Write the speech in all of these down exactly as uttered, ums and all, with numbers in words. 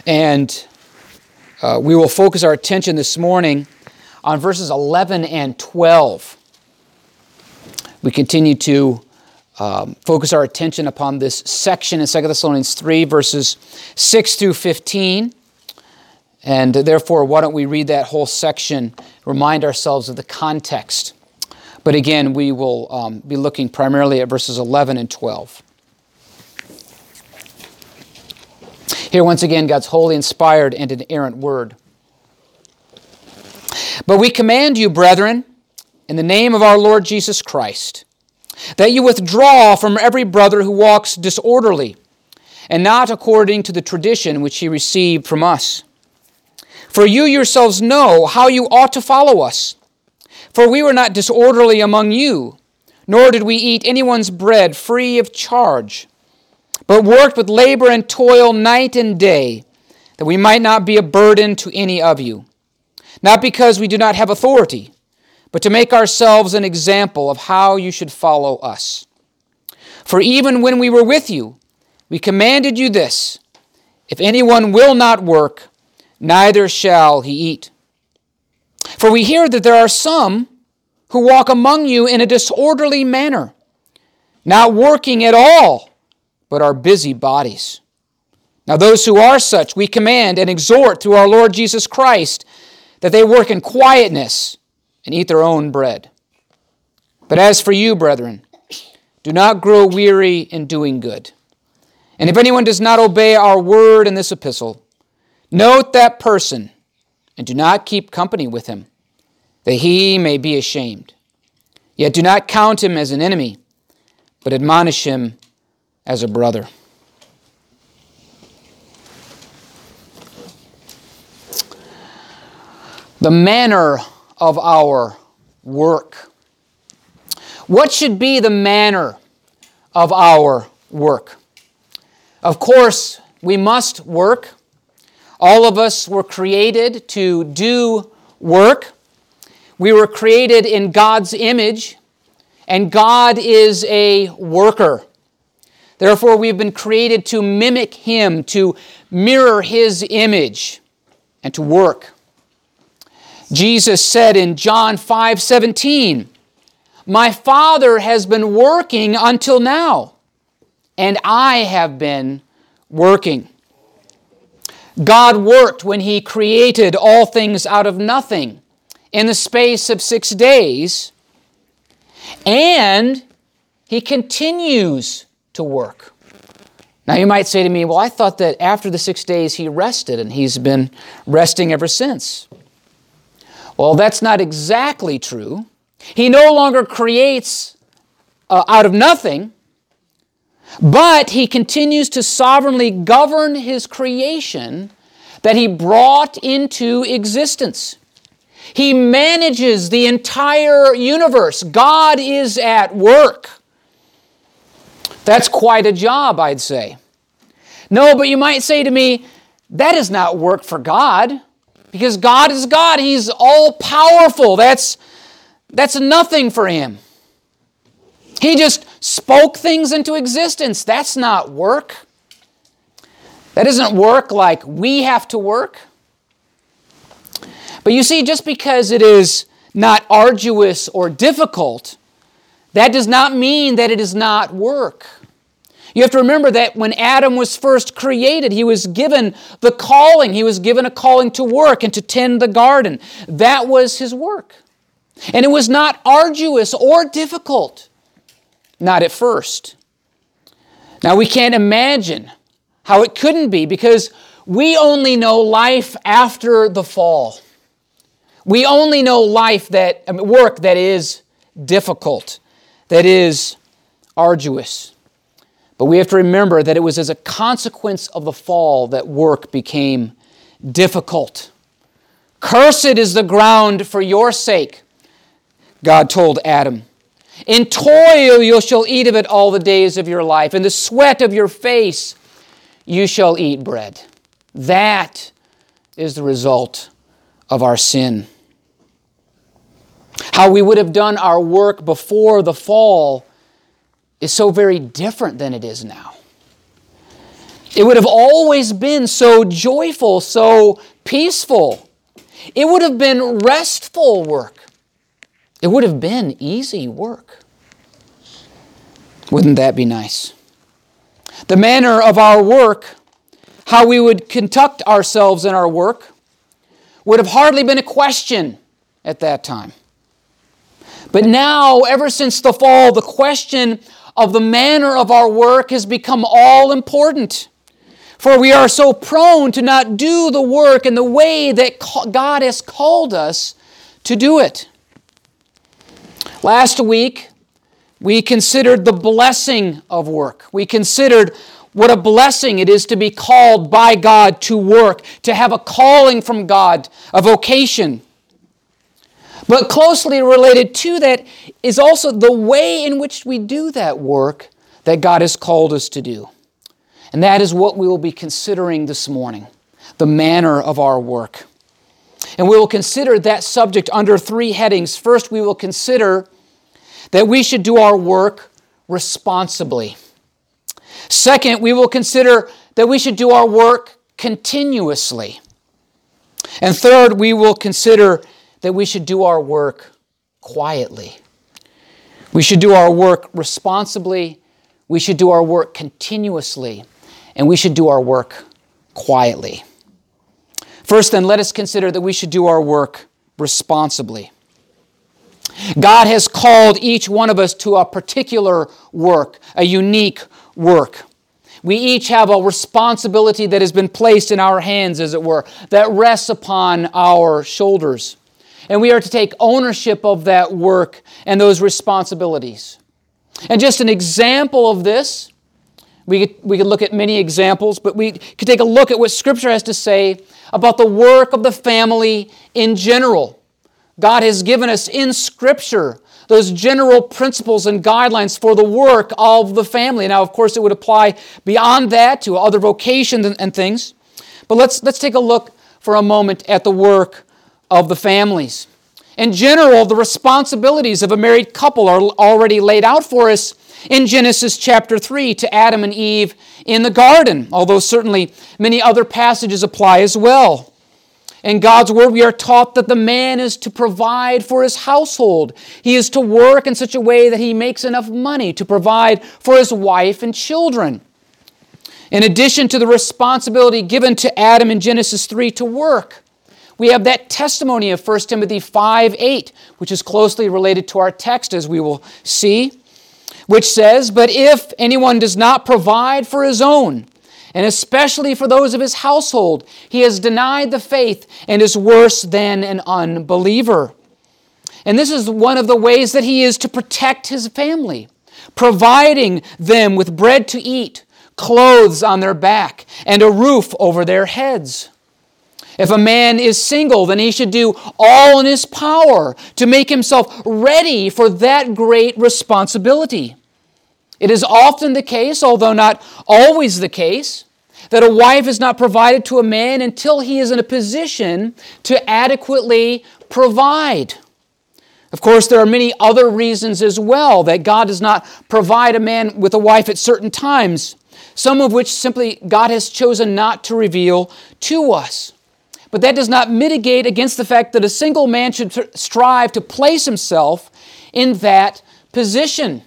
And uh, we will focus our attention this morning on verses eleven and twelve. We continue to um, focus our attention upon this section in Second Thessalonians three, verses six through fifteen. And therefore, why don't we read that whole section, remind ourselves of the context. But again, we will um, be looking primarily at verses eleven and twelve. Here, once again, God's holy, inspired, and inerrant word. But we command you, brethren, in the name of our Lord Jesus Christ, that you withdraw from every brother who walks disorderly, and not according to the tradition which he received from us. For you yourselves know how you ought to follow us. For we were not disorderly among you, nor did we eat anyone's bread free of charge, but worked with labor and toil night and day, that we might not be a burden to any of you. Not because we do not have authority, but to make ourselves an example of how you should follow us. For even when we were with you, we commanded you this: if anyone will not work, neither shall he eat. For we hear that there are some who walk among you in a disorderly manner, not working at all, but are busy bodies. Now those who are such we command and exhort through our Lord Jesus Christ, that they work in quietness and eat their own bread. But as for you, brethren, do not grow weary in doing good. And if anyone does not obey our word in this epistle, note that person, and do not keep company with him, that he may be ashamed. Yet do not count him as an enemy, but admonish him as a brother. The manner of our work. What should be the manner of our work? Of course, we must work. All of us were created to do work. We were created in God's image, and God is a worker. Therefore, we've been created to mimic Him, to mirror His image, and to work. Jesus said in John five seventeen, "My Father has been working until now, and I have been working." God worked when He created all things out of nothing in the space of six days, and He continues to work. Now you might say to me, well, I thought that after the six days He rested, and He's been resting ever since. Well, that's not exactly true. He no longer creates uh, out of nothing, but He continues to sovereignly govern His creation that He brought into existence. He manages the entire universe. God is at work. That's quite a job, I'd say. No, but you might say to me, that is not work for God, because God is God. He's all-powerful. That's, that's nothing for Him. He just spoke things into existence. That's not work. That isn't work like we have to work. But you see, just because it is not arduous or difficult, that does not mean that it is not work. You have to remember that when Adam was first created, he was given the calling. He was given a calling to work and to tend the garden. That was his work. And it was not arduous or difficult. Not at first. Now we can't imagine how it couldn't be, because we only know life after the fall. We only know life that, I mean, work that is difficult, that is arduous. But we have to remember that it was as a consequence of the fall that work became difficult. Cursed is the ground for your sake, God told Adam. In toil you shall eat of it all the days of your life. In the sweat of your face you shall eat bread. That is the result of our sin. How we would have done our work before the fall is so very different than it is now. It would have always been so joyful, so peaceful. It would have been restful work. It would have been easy work. Wouldn't that be nice? The manner of our work, how we would conduct ourselves in our work, would have hardly been a question at that time. But now, ever since the fall, the question of the manner of our work has become all important. For we are so prone to not do the work in the way that God has called us to do it. Last week, we considered the blessing of work. We considered what a blessing it is to be called by God to work, to have a calling from God, a vocation. But closely related to that is also the way in which we do that work that God has called us to do. And that is what we will be considering this morning, the manner of our work. And we will consider that subject under three headings. First, we will consider that we should do our work responsibly. Second, we will consider that we should do our work continuously. And third, we will consider that we should do our work quietly. We should do our work responsibly, we should do our work continuously, and we should do our work quietly. First then, let us consider that we should do our work responsibly. God has called each one of us to a particular work, a unique work. We each have a responsibility that has been placed in our hands, as it were, that rests upon our shoulders. And we are to take ownership of that work and those responsibilities. And just an example of this, we could, we could look at many examples, but we could take a look at what Scripture has to say about the work of the family in general. God has given us in Scripture those general principles and guidelines for the work of the family. Now, of course, it would apply beyond that to other vocations and, and things. But let's, let's take a look for a moment at the work of the families. In general, the responsibilities of a married couple are already laid out for us in Genesis chapter three to Adam and Eve in the garden, although certainly many other passages apply as well. In God's Word, we are taught that the man is to provide for his household. He is to work in such a way that he makes enough money to provide for his wife and children. In addition to the responsibility given to Adam in Genesis three to work, we have that testimony of First Timothy five eight, which is closely related to our text, as we will see, which says, "But if anyone does not provide for his own, and especially for those of his household, he has denied the faith and is worse than an unbeliever." And this is one of the ways that he is to protect his family, providing them with bread to eat, clothes on their back, and a roof over their heads. If a man is single, then he should do all in his power to make himself ready for that great responsibility. It is often the case, although not always the case, that a wife is not provided to a man until he is in a position to adequately provide. Of course, there are many other reasons as well that God does not provide a man with a wife at certain times, some of which simply God has chosen not to reveal to us. But that does not mitigate against the fact that a single man should strive to place himself in that position.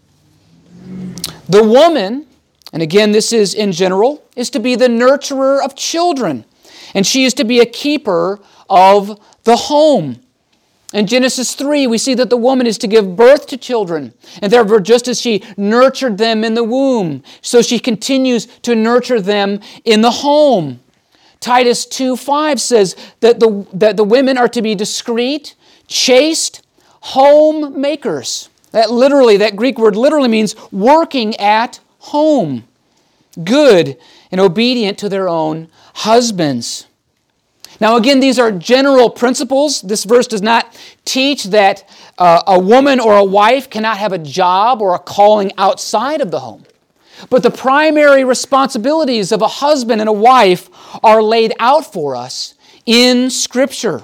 The woman, and again this is in general, is to be the nurturer of children, and she is to be a keeper of the home. In Genesis three, we see that the woman is to give birth to children, and therefore just as she nurtured them in the womb, so she continues to nurture them in the home. Titus two five says that the, that the women are to be discreet, chaste, homemakers. That literally, that Greek word literally means working at home, good and obedient to their own husbands. Now again, these are general principles. This verse does not teach that uh, a woman or a wife cannot have a job or a calling outside of the home. But the primary responsibilities of a husband and a wife are laid out for us in Scripture.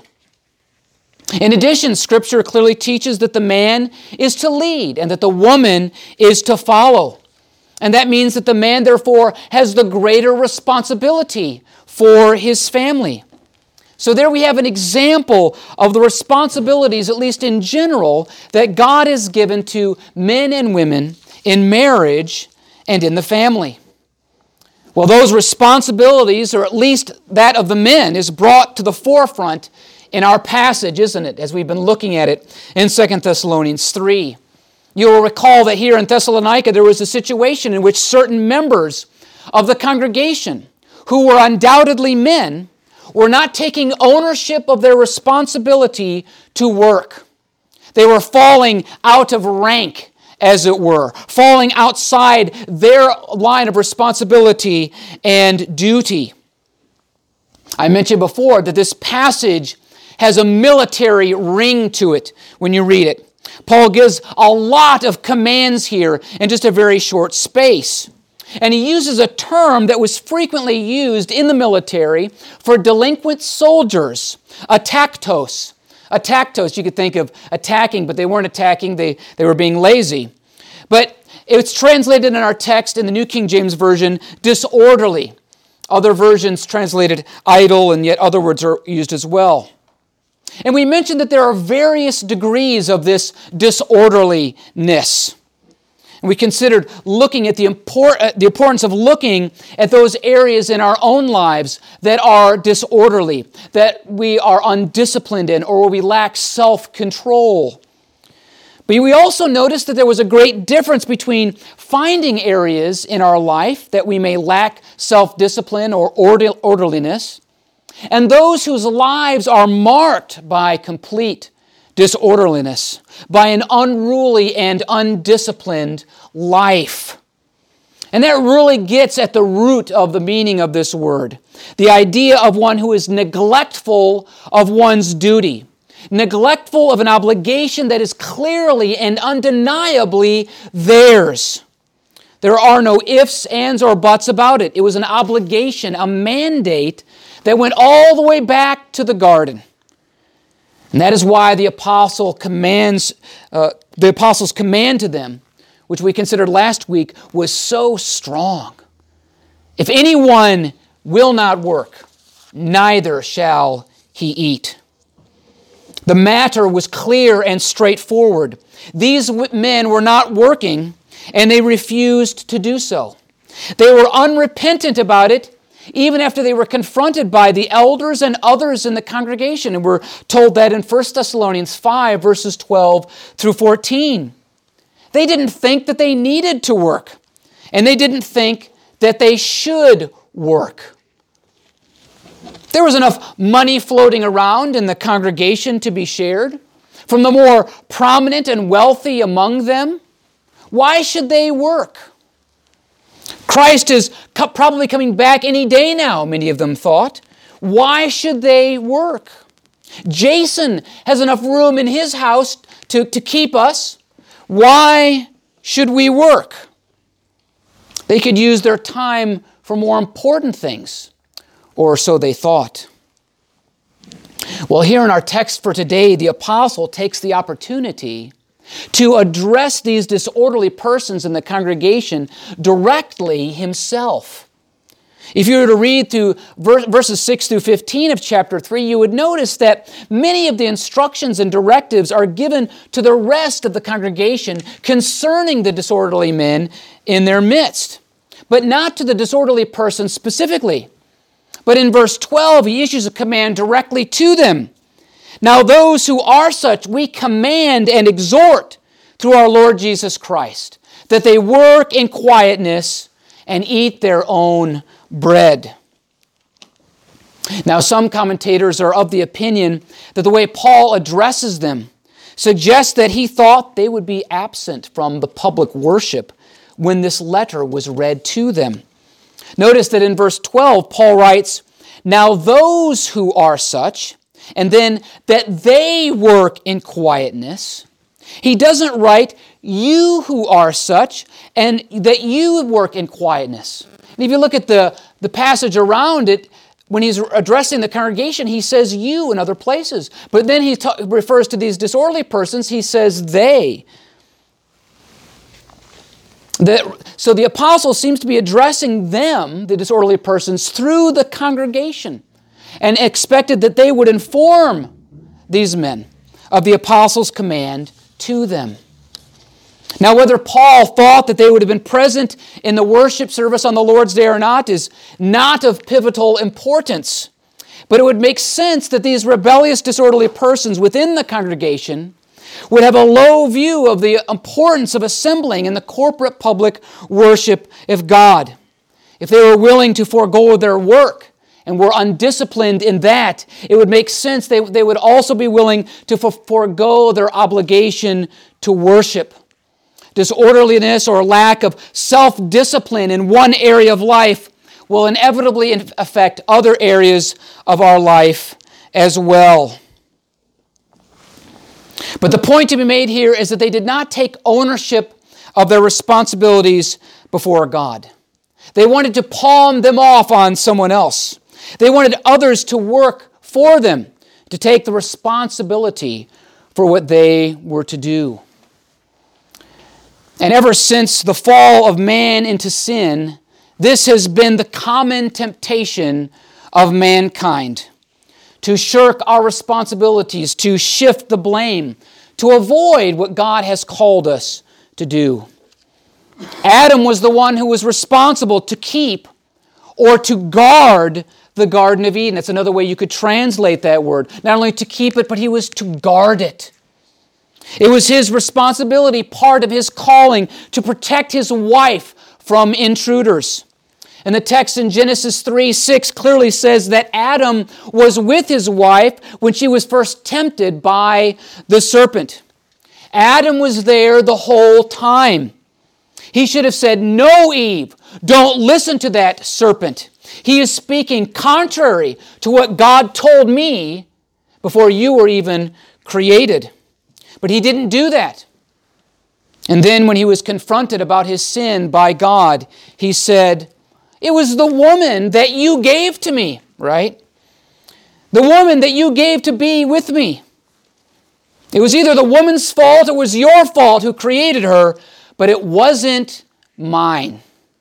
In addition, Scripture clearly teaches that the man is to lead and that the woman is to follow. And that means that the man, therefore, has the greater responsibility for his family. So there we have an example of the responsibilities, at least in general, that God has given to men and women in marriage and in the family. Well, those responsibilities, or at least that of the men, is brought to the forefront in our passage, isn't it, as we've been looking at it in Second Thessalonians three. You will recall that here in Thessalonica there was a situation in which certain members of the congregation, who were undoubtedly men, were not taking ownership of their responsibility to work. They were falling out of rank, as it were, falling outside their line of responsibility and duty. I mentioned before that this passage has a military ring to it when you read it. Paul gives a lot of commands here in just a very short space. And he uses a term that was frequently used in the military for delinquent soldiers, ataktos. Ataktos, you could think of attacking, but they weren't attacking, they, they were being lazy. But it's translated in our text in the New King James Version, disorderly. Other versions translated idle, and yet other words are used as well. And we mentioned that there are various degrees of this disorderliness. And we considered looking at the, import, the importance of looking at those areas in our own lives that are disorderly, that we are undisciplined in, or where we lack self-control. But we also noticed that there was a great difference between finding areas in our life that we may lack self-discipline or orderliness, and those whose lives are marked by complete disorderliness, by an unruly and undisciplined life. And that really gets at the root of the meaning of this word, the idea of one who is neglectful of one's duty, neglectful of an obligation that is clearly and undeniably theirs. There are no ifs, ands, or buts about it. It was an obligation, a mandate that went all the way back to the garden. And that is why the apostle commands, uh, the apostles' command to them, which we considered last week, was so strong. If anyone will not work, neither shall he eat. The matter was clear and straightforward. These men were not working, and they refused to do so. They were unrepentant about it, even after they were confronted by the elders and others in the congregation. And we're told that in First Thessalonians five, verses twelve through fourteen. They didn't think that they needed to work, and they didn't think that they should work. There was enough money floating around in the congregation to be shared from the more prominent and wealthy among them. Why should they work? Christ is probably coming back any day now, many of them thought. Why should they work? Jason has enough room in his house to, to keep us. Why should we work? They could use their time for more important things, or so they thought. Well, here in our text for today, the apostle takes the opportunity to address these disorderly persons in the congregation directly himself. If you were to read through verses six through fifteen of chapter three, you would notice that many of the instructions and directives are given to the rest of the congregation concerning the disorderly men in their midst, but not to the disorderly person specifically. But in verse twelve, he issues a command directly to them. Now those who are such, we command and exhort through our Lord Jesus Christ, that they work in quietness and eat their own bread. Now some commentators are of the opinion that the way Paul addresses them suggests that he thought they would be absent from the public worship when this letter was read to them. Notice that in verse twelve, Paul writes, now those who are such, and then that they work in quietness. He doesn't write, you who are such, and that you work in quietness. And if you look at the, the passage around it, when he's addressing the congregation, he says you in other places. But then he ta- refers to these disorderly persons, he says they. The, so the apostle seems to be addressing them, the disorderly persons, through the congregation, and expected that they would inform these men of the apostles' command to them. Now, whether Paul thought that they would have been present in the worship service on the Lord's Day or not is not of pivotal importance. But it would make sense that these rebellious, disorderly persons within the congregation would have a low view of the importance of assembling in the corporate public worship of God. If they were willing to forego their work and were undisciplined in that, it would make sense they, they would also be willing to forego their obligation to worship. Disorderliness or lack of self-discipline in one area of life will inevitably affect other areas of our life as well. But the point to be made here is that they did not take ownership of their responsibilities before God. They wanted to palm them off on someone else. They wanted others to work for them, to take the responsibility for what they were to do. And ever since the fall of man into sin, this has been the common temptation of mankind, to shirk our responsibilities, to shift the blame, to avoid what God has called us to do. Adam was the one who was responsible to keep or to guard the Garden of Eden. That's another way you could translate that word. Not only to keep it, but he was to guard it. It was his responsibility, part of his calling, to protect his wife from intruders. And the text in Genesis three six clearly says that Adam was with his wife when she was first tempted by the serpent. Adam was there the whole time. He should have said, "No, Eve, don't listen to that serpent. He is speaking contrary to what God told me before you were even created." But he didn't do that. And then when he was confronted about his sin by God, he said, "It was the woman that you gave to me," right? The woman that you gave to be with me. It was either the woman's fault or it was your fault who created her, but it wasn't mine.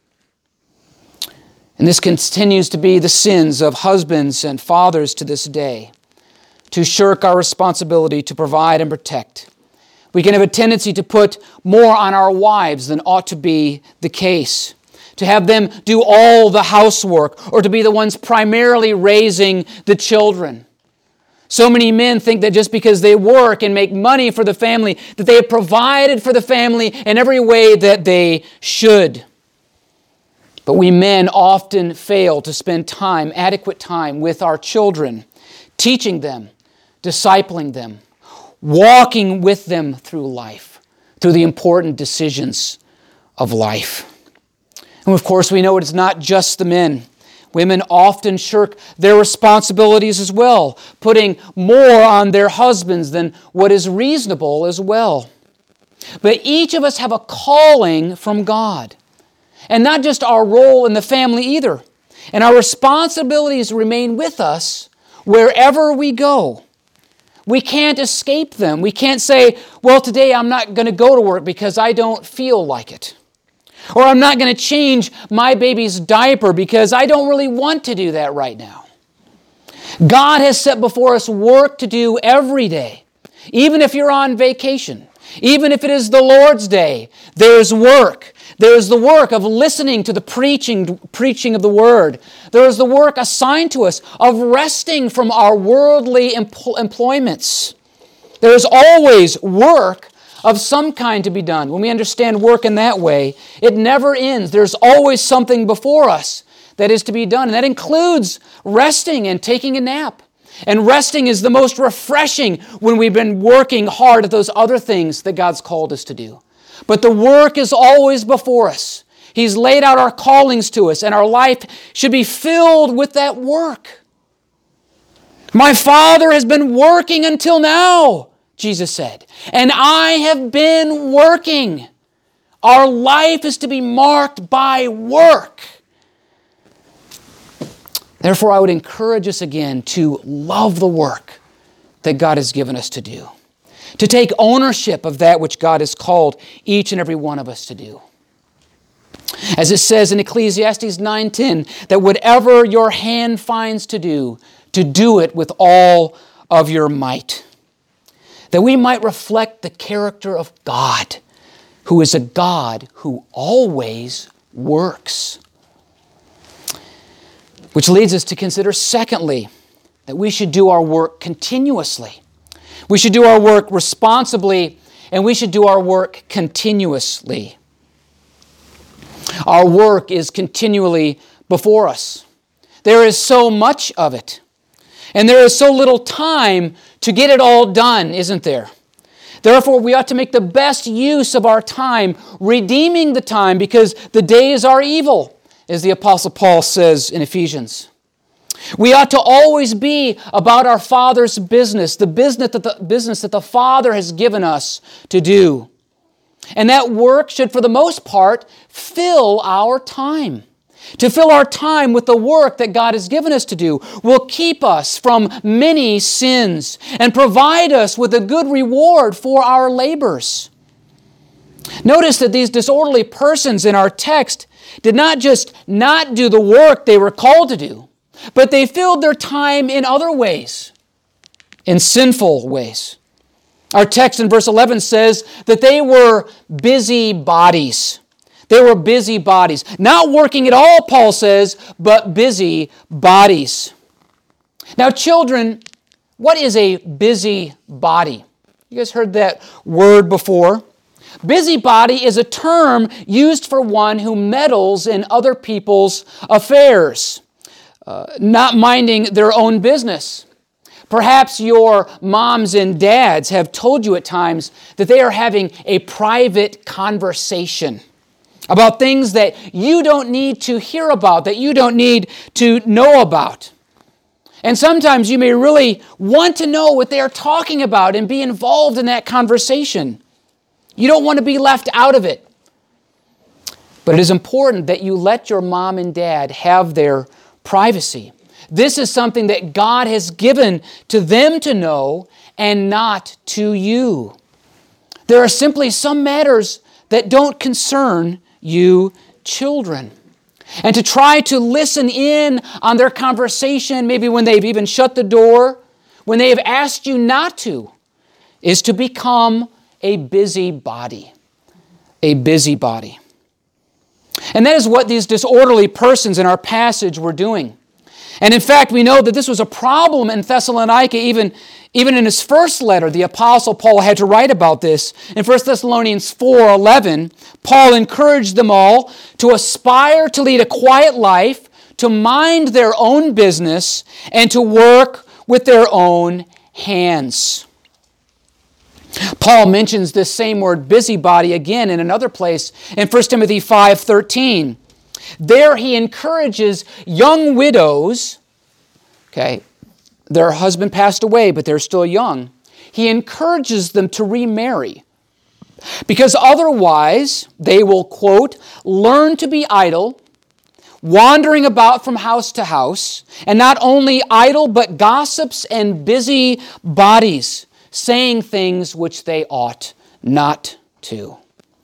And this continues to be the sins of husbands and fathers to this day, to shirk our responsibility to provide and protect. We can have a tendency to put more on our wives than ought to be the case, to have them do all the housework or to be the ones primarily raising the children. So many men think that just because they work and make money for the family, that they have provided for the family in every way that they should. But we men often fail to spend time, adequate time, with our children, teaching them, discipling them, walking with them through life, through the important decisions of life. And of course, we know it's not just the men. Women often shirk their responsibilities as well, putting more on their husbands than what is reasonable as well. But each of us have a calling from God, and not just our role in the family either. And our responsibilities remain with us wherever we go. We can't escape them. We can't say, "Well, today I'm not going to go to work because I don't feel like it." Or "I'm not going to change my baby's diaper because I don't really want to do that right now." God has set before us work to do every day. Even if you're on vacation, even if it is the Lord's Day, there is work. There is the work of listening to the preaching, preaching of the Word. There is the work assigned to us of resting from our worldly empl- employments. There is always work of some kind to be done. When we understand work in that way, it never ends. There's always something before us that is to be done. And that includes resting and taking a nap. And resting is the most refreshing when we've been working hard at those other things that God's called us to do. But the work is always before us. He's laid out our callings to us, and our life should be filled with that work. "My Father has been working until now," Jesus said, "and I have been working." Our life is to be marked by work. Therefore, I would encourage us again to love the work that God has given us to do, to take ownership of that which God has called each and every one of us to do. As it says in Ecclesiastes nine ten, that whatever your hand finds to do, to do it with all of your might. That we might reflect the character of God, who is a God who always works. Which leads us to consider, secondly, that we should do our work continuously. We should do our work responsibly, and we should do our work continuously. Our work is continually before us. There is so much of it. And there is so little time to get it all done, isn't there? Therefore, we ought to make the best use of our time, redeeming the time, because the days are evil, as the Apostle Paul says in Ephesians. We ought to always be about our Father's business, the business that the, business that the Father has given us to do. And that work should, for the most part, fill our time. To fill our time with the work that God has given us to do will keep us from many sins and provide us with a good reward for our labors. Notice that these disorderly persons in our text did not just not do the work they were called to do, but they filled their time in other ways, in sinful ways. Our text in verse eleven says that they were busy bodies. They were busy bodies. Not working at all, Paul says, but busy bodies. Now, children, what is a busy body? You guys heard that word before? Busybody is a term used for one who meddles in other people's affairs, uh, not minding their own business. Perhaps your moms and dads have told you at times that they are having a private conversation about things that you don't need to hear about, that you don't need to know about. And sometimes you may really want to know what they are talking about and be involved in that conversation. You don't want to be left out of it. But it is important that you let your mom and dad have their privacy. This is something that God has given to them to know and not to you. There are simply some matters that don't concern you children. And to try to listen in on their conversation, maybe when they've even shut the door, when they have asked you not to, is to become a busybody. A busybody. And that is what these disorderly persons in our passage were doing. And in fact, we know that this was a problem in Thessalonica. Even, even in his first letter, the Apostle Paul had to write about this. In First Thessalonians four eleven, Paul encouraged them all to aspire to lead a quiet life, to mind their own business, and to work with their own hands. Paul mentions this same word busybody again in another place in First Timothy five thirteen. There he encourages young widows, okay, their husband passed away, but they're still young. He encourages them to remarry because otherwise they will, quote, learn to be idle, wandering about from house to house, and not only idle, but gossips and busy bodies, saying things which they ought not to.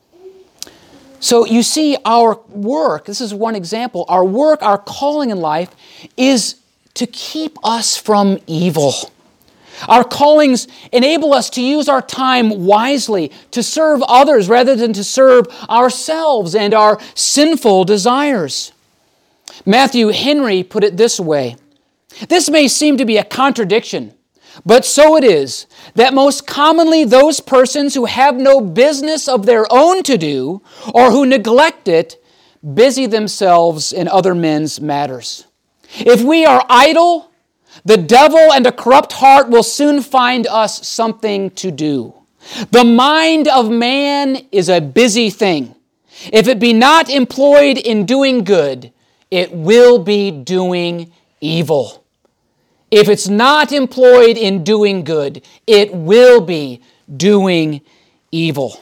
So you see, our work, this is one example, our work, our calling in life is to keep us from evil. Our callings enable us to use our time wisely, to serve others rather than to serve ourselves and our sinful desires. Matthew Henry put it this way: this may seem to be a contradiction, but so it is, that most commonly those persons who have no business of their own to do, or who neglect it, busy themselves in other men's matters. If we are idle, the devil and a corrupt heart will soon find us something to do. The mind of man is a busy thing. If it be not employed in doing good, it will be doing evil. If it's not employed in doing good, it will be doing evil.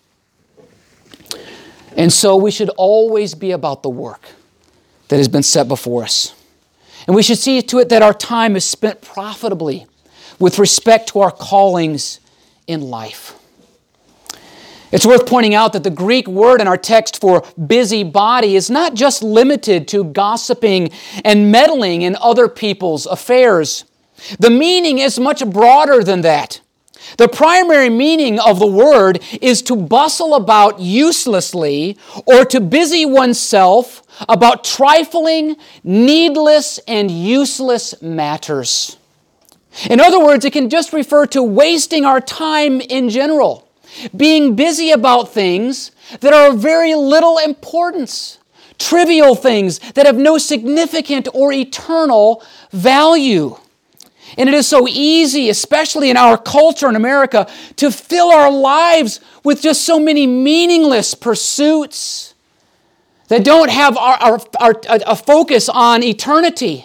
And so we should always be about the work that has been set before us. And we should see to it that our time is spent profitably with respect to our callings in life. It's worth pointing out that the Greek word in our text for busybody is not just limited to gossiping and meddling in other people's affairs. The meaning is much broader than that. The primary meaning of the word is to bustle about uselessly or to busy oneself about trifling, needless, and useless matters. In other words, it can just refer to wasting our time in general, being busy about things that are of very little importance, trivial things that have no significant or eternal value. And it is so easy, especially in our culture in America, to fill our lives with just so many meaningless pursuits that don't have our, our, our, a focus on eternity.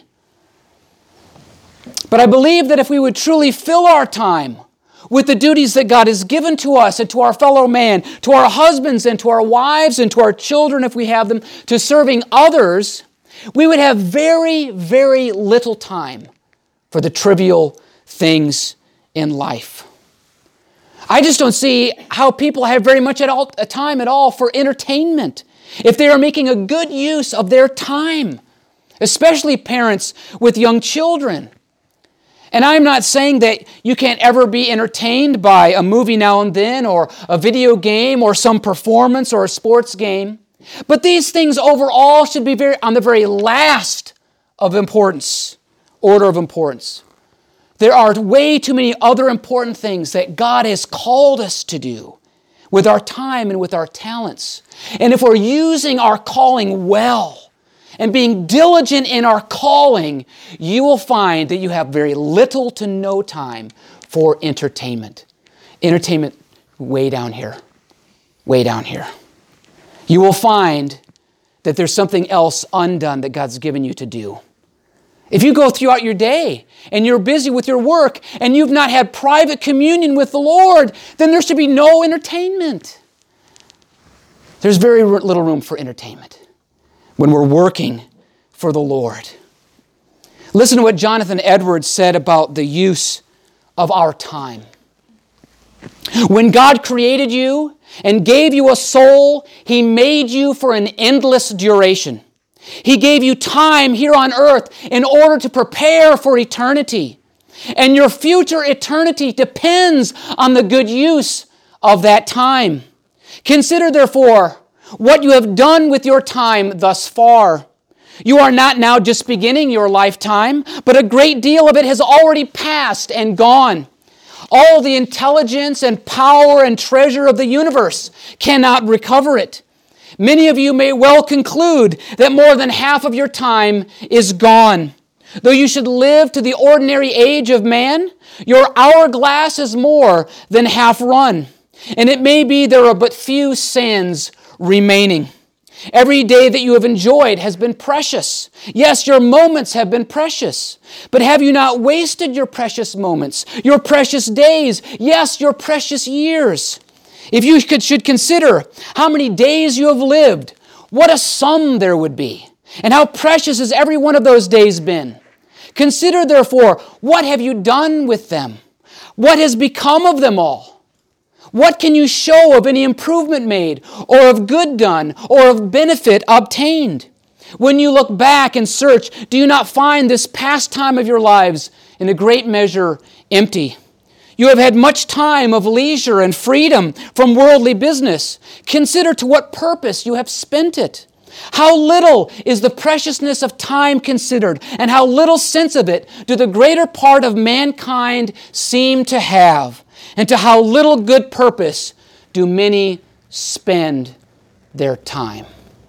But I believe that if we would truly fill our time with the duties that God has given to us and to our fellow man, to our husbands and to our wives and to our children if we have them, to serving others, we would have very, very little time for the trivial things in life. I just don't see how people have very much at all, a time at all for entertainment if they are making a good use of their time, especially parents with young children. And I'm not saying that you can't ever be entertained by a movie now and then or a video game or some performance or a sports game. But these things overall should be very on the very last of importance, order of importance. There are way too many other important things that God has called us to do with our time and with our talents. And if we're using our calling well, and being diligent in our calling, you will find that you have very little to no time for entertainment. Entertainment way down here, way down here. You will find that there's something else undone that God's given you to do. If you go throughout your day and you're busy with your work and you've not had private communion with the Lord, then there should be no entertainment. There's very little room for entertainment when we're working for the Lord. Listen to what Jonathan Edwards said about the use of our time. When God created you and gave you a soul, He made you for an endless duration. He gave you time here on earth in order to prepare for eternity. And your future eternity depends on the good use of that time. Consider, therefore, what you have done with your time thus far. You are not now just beginning your lifetime, but a great deal of it has already passed and gone. All the intelligence and power and treasure of the universe cannot recover it. Many of you may well conclude that more than half of your time is gone. Though you should live to the ordinary age of man, your hourglass is more than half run. And it may be there are but few sands remaining. Every day that you have enjoyed has been precious. Yes, your moments have been precious. But have you not wasted your precious moments, your precious days, yes, your precious years? If you could, should consider how many days you have lived, what a sum there would be, and how precious has every one of those days been. Consider, therefore, what have you done with them? What has become of them all? What can you show of any improvement made, or of good done, or of benefit obtained? When you look back and search, do you not find this past time of your lives in a great measure empty? You have had much time of leisure and freedom from worldly business. Consider to what purpose you have spent it. How little is the preciousness of time considered, and how little sense of it do the greater part of mankind seem to have, and to how little good purpose do many spend their time.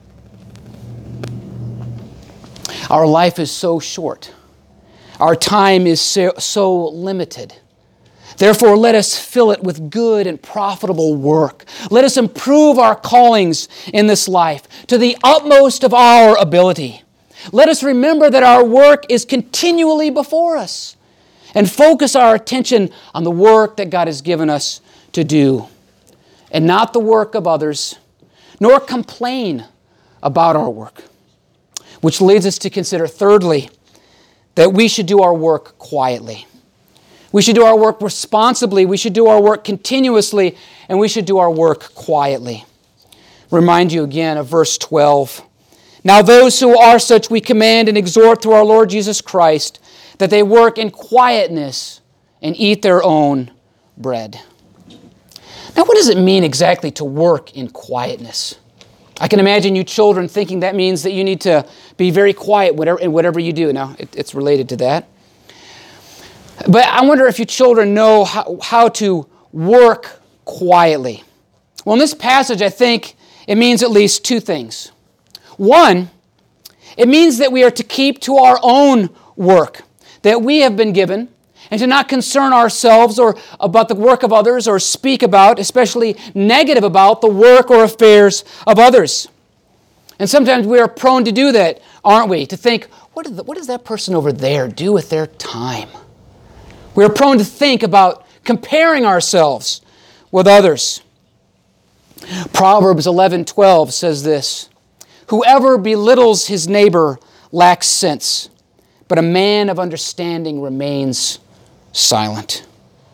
Our life is so short. Our time is so, so limited. Therefore, let us fill it with good and profitable work. Let us improve our callings in this life to the utmost of our ability. Let us remember that our work is continually before us and focus our attention on the work that God has given us to do and not the work of others, nor complain about our work. Which leads us to consider, thirdly, that we should do our work quietly. We should do our work responsibly. We should do our work continuously. And we should do our work quietly. Remind you again of verse twelve. Now those who are such we command and exhort through our Lord Jesus Christ, that they work in quietness and eat their own bread. Now what does it mean exactly to work in quietness? I can imagine you children thinking that means that you need to be very quiet whatever, in whatever you do. Now, it, it's related to that. But I wonder if you children know how, how to work quietly. Well, in this passage, I think it means at least two things. One, it means that we are to keep to our own work that we have been given, and to not concern ourselves or about the work of others or speak about, especially negative about, the work or affairs of others. And sometimes we are prone to do that, aren't we? To think, what, the, what does that person over there do with their time? We are prone to think about comparing ourselves with others. Proverbs eleven twelve says this, "Whoever belittles his neighbor lacks sense, but a man of understanding remains silent."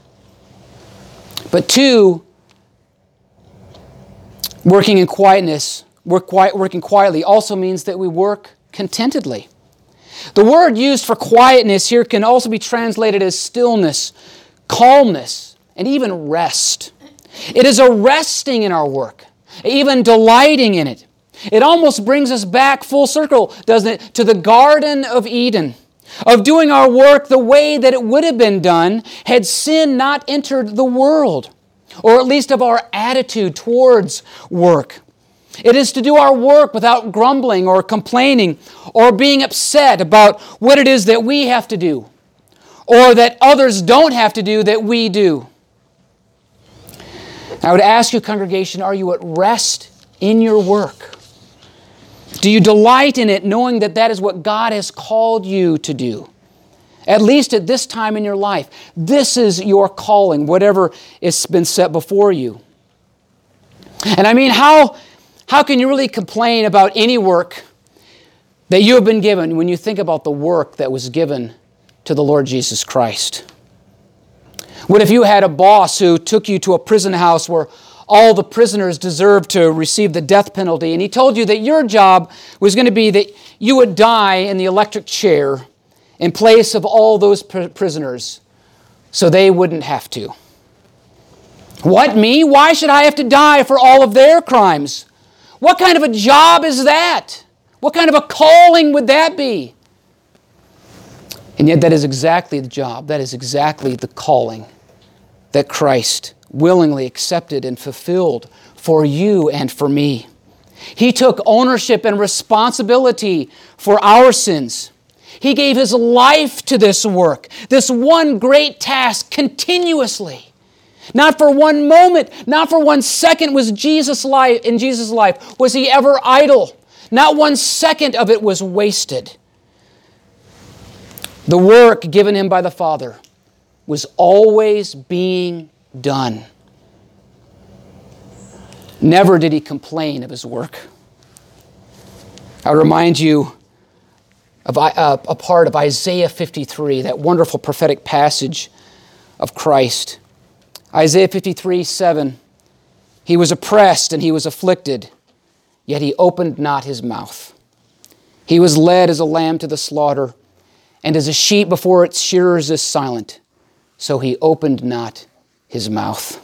But two, working in quietness, work quiet, working quietly also means that we work contentedly. The word used for quietness here can also be translated as stillness, calmness, and even rest. It is a resting in our work, even delighting in it. It almost brings us back full circle, doesn't it, to the Garden of Eden, of doing our work the way that it would have been done had sin not entered the world, or at least of our attitude towards work. It is to do our work without grumbling or complaining or being upset about what it is that we have to do or that others don't have to do that we do. I would ask you, congregation, are you at rest in your work? Do you delight in it knowing that that is what God has called you to do? At least at this time in your life. This is your calling, whatever has been set before you. And I mean, how... How can you really complain about any work that you have been given when you think about the work that was given to the Lord Jesus Christ? What if you had a boss who took you to a prison house where all the prisoners deserved to receive the death penalty, and he told you that your job was going to be that you would die in the electric chair in place of all those pr- prisoners so they wouldn't have to? What, me? Why should I have to die for all of their crimes? What kind of a job is that? What kind of a calling would that be? And yet that is exactly the job, that is exactly the calling that Christ willingly accepted and fulfilled for you and for me. He took ownership and responsibility for our sins. He gave His life to this work, this one great task continuously. Not for one moment, not for one second was Jesus' life, in Jesus' life was He ever idle. Not one second of it was wasted. The work given Him by the Father was always being done. Never did He complain of His work. I remind you of a part of Isaiah fifty-three, that wonderful prophetic passage of Christ. Isaiah fifty-three, seven, He was oppressed and He was afflicted, yet He opened not His mouth. He was led as a lamb to the slaughter, and as a sheep before its shearers is silent, so He opened not His mouth.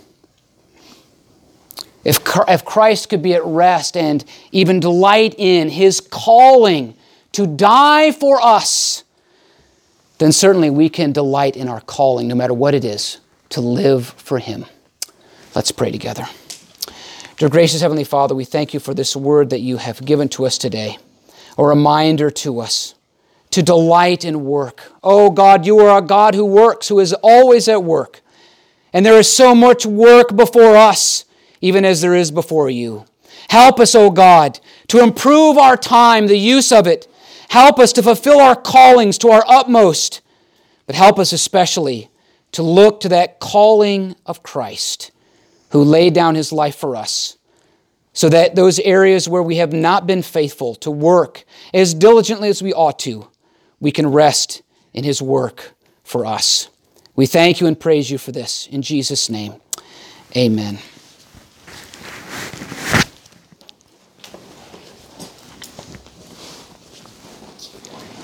If if Christ could be at rest and even delight in His calling to die for us, then certainly we can delight in our calling, no matter what it is, to live for Him. Let's pray together. Dear gracious Heavenly Father, we thank You for this word that You have given to us today, a reminder to us to delight in work. Oh God, You are a God who works, who is always at work. And there is so much work before us, even as there is before You. Help us, oh God, to improve our time, the use of it. Help us to fulfill our callings to our utmost, but help us especially to look to that calling of Christ, who laid down His life for us, so that those areas where we have not been faithful to work as diligently as we ought to, we can rest in His work for us. We thank you and praise you for this. In Jesus' name, amen.